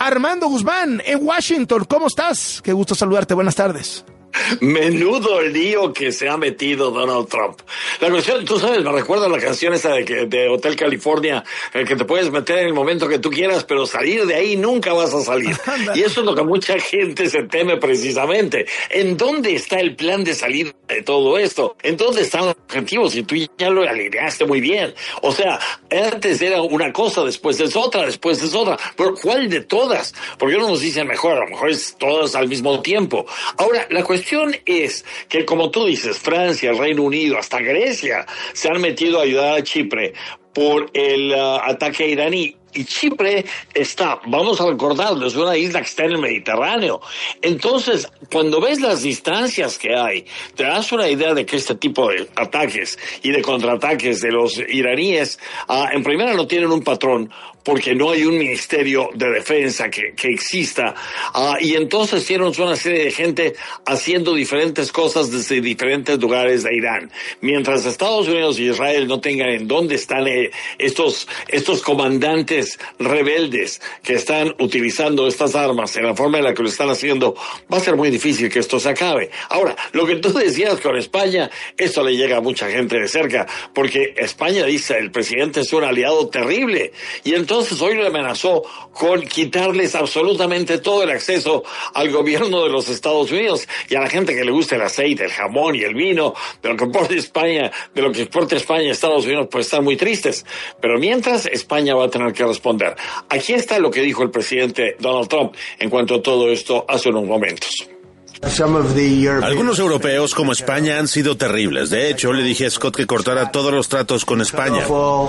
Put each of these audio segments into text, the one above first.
Armando Guzmán, en Washington. ¿Cómo estás? Qué gusto saludarte. Buenas tardes. Menudo lío que se ha metido Donald Trump. La cuestión, tú sabes, me recuerda la canción esa de Hotel California, que te puedes meter en el momento que tú quieras, pero salir de ahí nunca vas a salir. Y eso es lo que mucha gente se teme precisamente. ¿En dónde está el plan de salida de todo esto? ¿En dónde están los objetivos? Y tú ya lo alineaste muy bien. O sea, antes era una cosa, después es otra, después es otra. Pero ¿cuál de todas? Porque uno nos dice mejor, a lo mejor es todas al mismo tiempo. Ahora, la cuestión es que, como tú dices, Francia, el Reino Unido, hasta Grecia se han metido a ayudar a Chipre por el ataque iraní. Y Chipre está, vamos a recordarlo, es una isla que está en el Mediterráneo. Entonces, cuando ves las distancias que hay, te das una idea de que este tipo de ataques y de contraataques de los iraníes, en primera no tienen un patrón, porque no hay un ministerio de defensa que exista, y entonces tienen una serie de gente haciendo diferentes cosas desde diferentes lugares de Irán. Mientras Estados Unidos y Israel no tengan en dónde están estos comandantes rebeldes que están utilizando estas armas en la forma en la que lo están haciendo, va a ser muy difícil que esto se acabe. Ahora, lo que tú decías con España, esto le llega a mucha gente de cerca, porque España dice, el presidente es un aliado terrible, y entonces hoy le amenazó con quitarles absolutamente todo el acceso al gobierno de los Estados Unidos, y a la gente que le gusta el aceite, el jamón y el vino, de lo que exporta España a Estados Unidos, pues están muy tristes. Pero mientras, España va a tener que responder. Aquí está lo que dijo el presidente Donald Trump en cuanto a todo esto hace unos momentos. Algunos europeos como España han sido terribles. De hecho, le dije a Scott que cortara todos los tratos con España.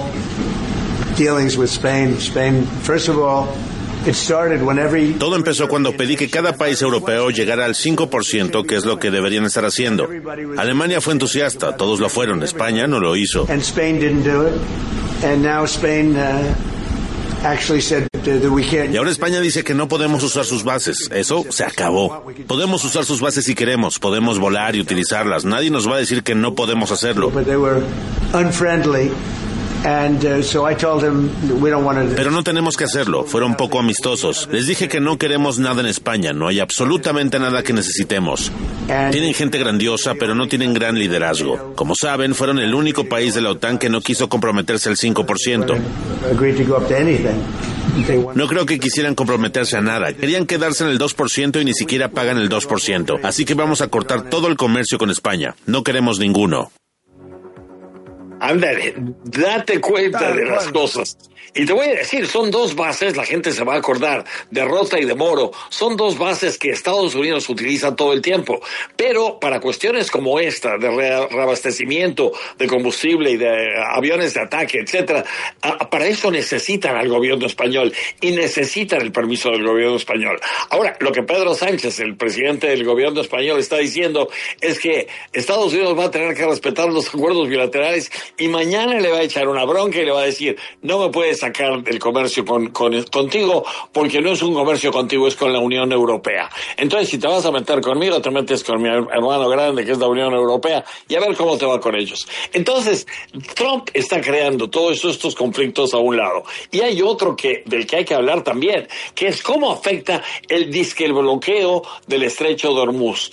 Todo empezó cuando pedí que cada país europeo llegara al 5%, que es lo que deberían estar haciendo. Alemania fue entusiasta, todos lo fueron. España no lo hizo. Y ahora España dice que no podemos usar sus bases. Eso se acabó. Podemos usar sus bases si queremos. Podemos volar y utilizarlas. Nadie nos va a decir que no podemos hacerlo. Pero no tenemos que hacerlo. Fueron poco amistosos. Les dije que no queremos nada en España. No hay absolutamente nada que necesitemos. Tienen gente grandiosa, pero no tienen gran liderazgo. Como saben, fueron el único país de la OTAN que no quiso comprometerse al 5%. No creo que quisieran comprometerse a nada. Querían quedarse en el 2% y ni siquiera pagan el 2%. Así que vamos a cortar todo el comercio con España. No queremos ninguno. Ándale, date cuenta de las cosas. Y te voy a decir, son dos bases, la gente se va a acordar, de Rota y de Moro, son dos bases que Estados Unidos utiliza todo el tiempo, pero para cuestiones como esta, de reabastecimiento de combustible y de aviones de ataque, etcétera, para eso necesitan al gobierno español y necesitan el permiso del gobierno español. Ahora, lo que Pedro Sánchez, el presidente del gobierno español, está diciendo es que Estados Unidos va a tener que respetar los acuerdos bilaterales y mañana le va a echar una bronca y le va a decir, no me puedes sacar el comercio contigo, porque no es un comercio contigo, es con la Unión Europea. Entonces, si te vas a meter conmigo, te metes con mi hermano grande, que es la Unión Europea, y a ver cómo te va con ellos. Entonces, Trump está creando todos estos conflictos a un lado. Y hay otro del que hay que hablar también, que es cómo afecta el bloqueo del Estrecho de Hormuz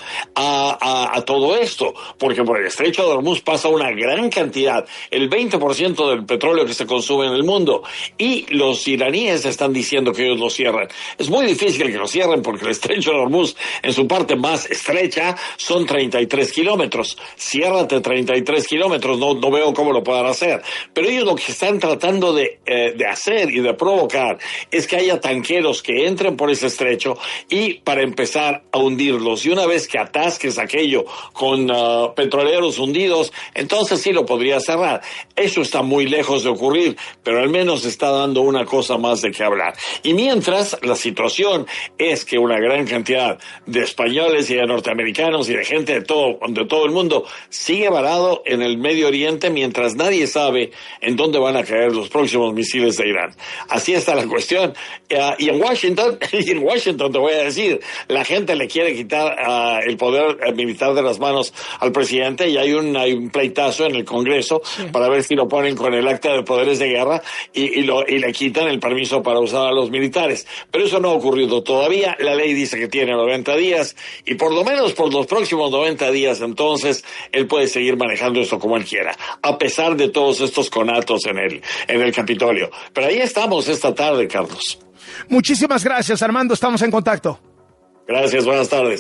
a todo esto, porque por el Estrecho de Hormuz pasa una gran cantidad, el 20% del petróleo que se consume en el mundo, y los iraníes están diciendo que ellos lo cierran. Es muy difícil que lo cierren porque el Estrecho de Hormuz, en su parte más estrecha, son 33 kilómetros. Ciérrate 33 kilómetros, no veo cómo lo puedan hacer. Pero ellos lo que están tratando de hacer y de provocar es que haya tanqueros que entren por ese estrecho y para empezar a hundirlos. Y una vez que atasques aquello con petroleros hundidos, entonces sí lo podría cerrar. Eso está muy lejos de ocurrir, pero al menos está dando una cosa más de qué hablar. Y mientras, la situación es que una gran cantidad de españoles y de norteamericanos y de gente de todo el mundo sigue varado en el Medio Oriente mientras nadie sabe en dónde van a caer los próximos misiles de Irán. Así está la cuestión. Y en Washington te voy a decir, la gente le quiere quitar el poder militar de las manos al presidente y hay un pleitazo en el Congreso para ver si lo ponen con el acta de poderes de guerra y le quitan el permiso para usar a los militares. Pero eso no ha ocurrido todavía. La ley dice que tiene 90 días y por lo menos por los próximos 90 días entonces él puede seguir manejando esto como él quiera, a pesar de todos estos conatos en el Capitolio. Pero ahí estamos esta tarde, Carlos. Muchísimas gracias, Armando. Estamos en contacto. Gracias, buenas tardes.